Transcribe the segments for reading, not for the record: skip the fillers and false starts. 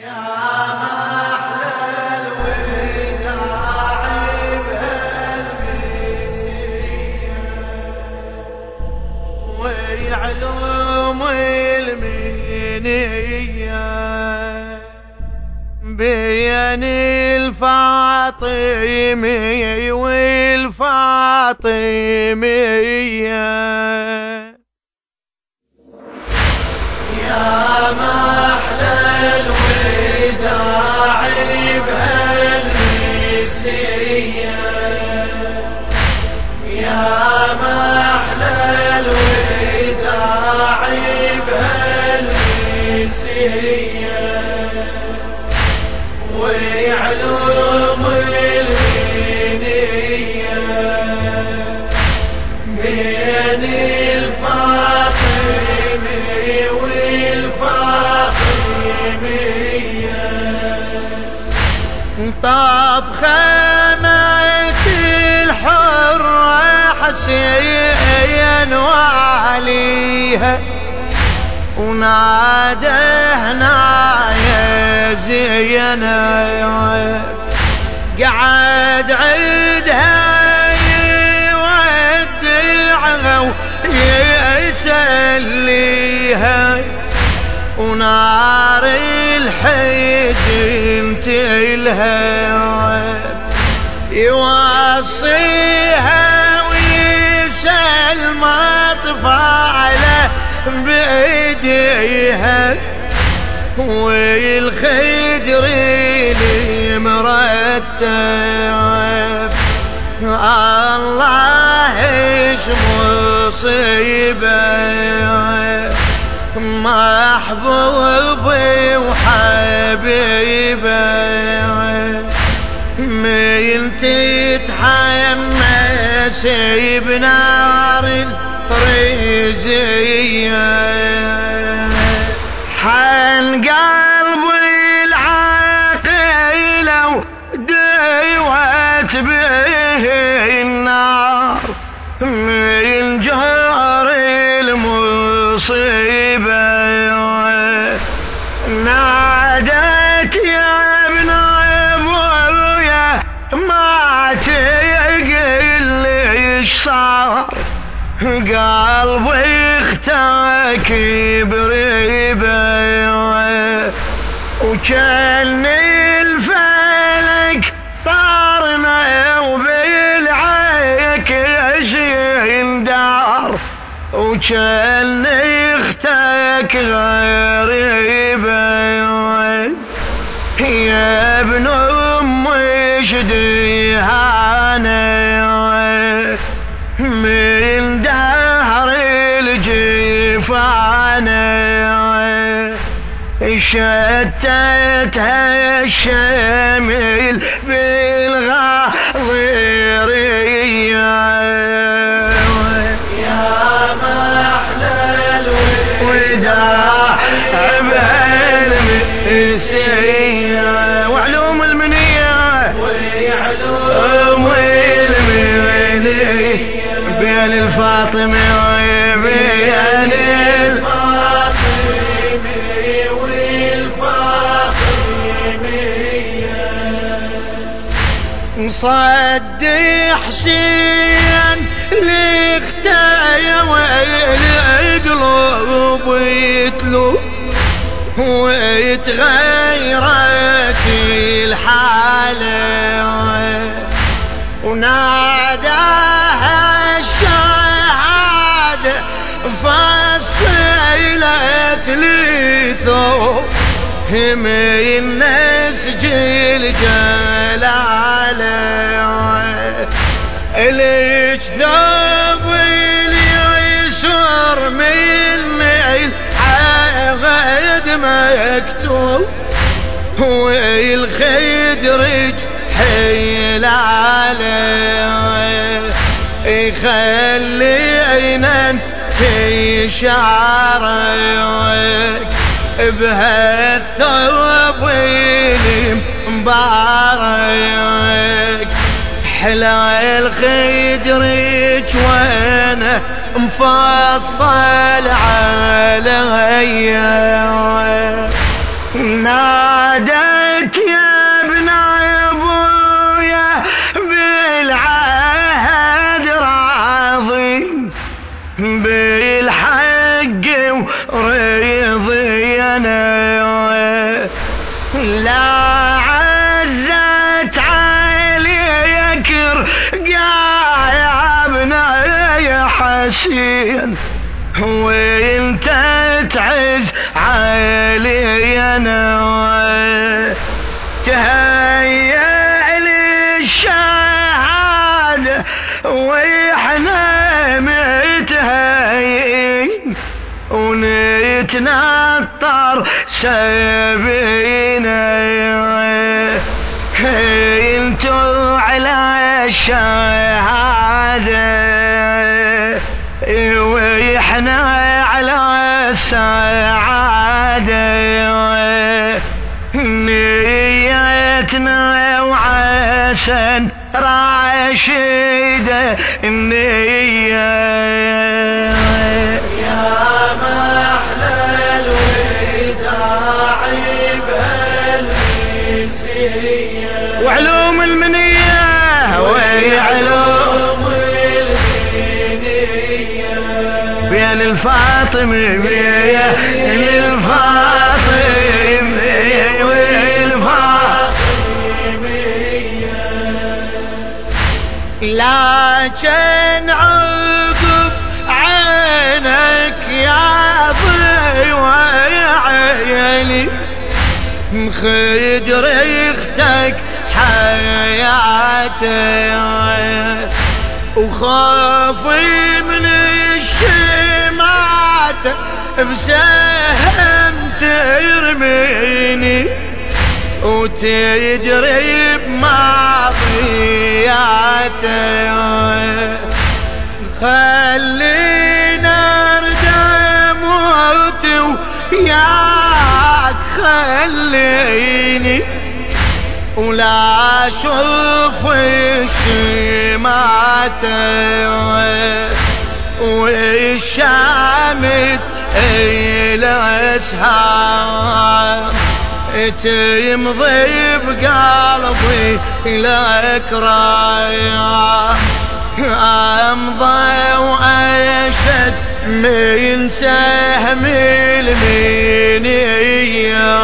يا محلى الوداع بهالمسية ويعلوم المنية بين الفاطمي والفاطمية. يا محلى الوداع بهالمسية يا محلى الوداع بهالمسية ويعلوم المنية بين الفاطمي والفاطمية. طاب خيمة الحرة حسين وعليها ونادهنا يا زينب قعد عدها يودعها ويسليها ونار الحزن تلهب يوصيها ويسلم اطفاله بايديها والخدر اللي مرتب الله ايش مصيبه محبوبي وحبيبه من تتحمس بنار الرزية حن قلبي العاقل ودوت به النار من جار المصيبة نادت يا ابن ابويا ما تقل ايش صار قلبي اختك بريبه وكلني الفلك طارنا وبالعيك يندار وكلني اختك غريبه يا ابن امي شديهانه من دهر الجفانه شتتها الشمل بالغاضرية. يا محلى الوداع بهالمسية وعلوم المنية ويعلوم المنية بين الفاطمي وبين الفاطمي والفاطمية. صد حسين لاختايا والقلوب يتلو ويتغيرت الحالة وناداها الشهادة فصلت لي ثوب من نسجل جلاله ليش ثوب اليسر مني العهد مكتوب والخدرج حيل عليه يخلينا تشعرك بهالثوب المبارك حلا الخدرج وانا مفصل علي نادت يا ابن ابويا بالعهد راضي بالحق ورضي انا لا عزت عليك رقا يا ابني حسين وانت تعز علي انا تهيأ للشهادة واحنا متهيئين ونتنطر سبينا انتو على الشهادة واحنا على السعادة نيتنا وعسن راشدة النية يا محلى الوداع بهالمسية وعلوم المنية وعلوم بين الفاطمة بين الفاطمة والفاطمة لكن عقب عينك يا ضي وعيني مخيد ريختك حياتي وخافي من الشمات بسهم ترميني وتدري بماضياتي خلينا ندم وياك خليني ولا اشوف الشماتة والشامت الاسهام تمضي بقلبي لك رايح امضى واشد من سهم المنية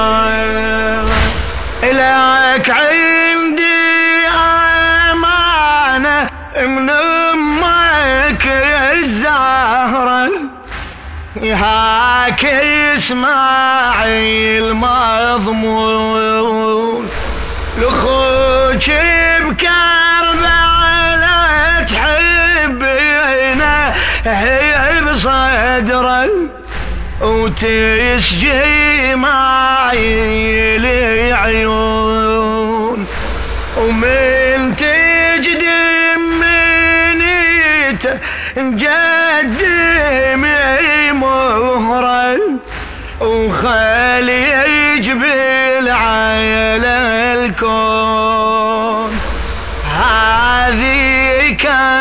لك عندي امانة من امك الزهرة هاك اسمعي المضمون لخوك بكربلاء تحبينا هي بصدرا وتسجي معي العيون ومن تجدم منيت جدمي مهرا وخلي يجبل على الكون هذه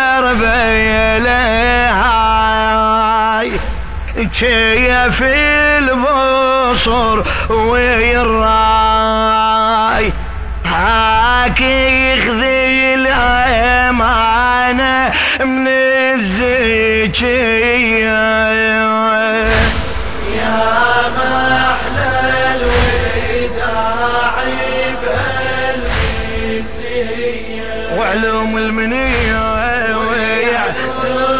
كربلاء هاي كيف البصر والراي هاك يخذي الأمانة من الزكية يا محلى الوداع بهالمسية وعلوم المنية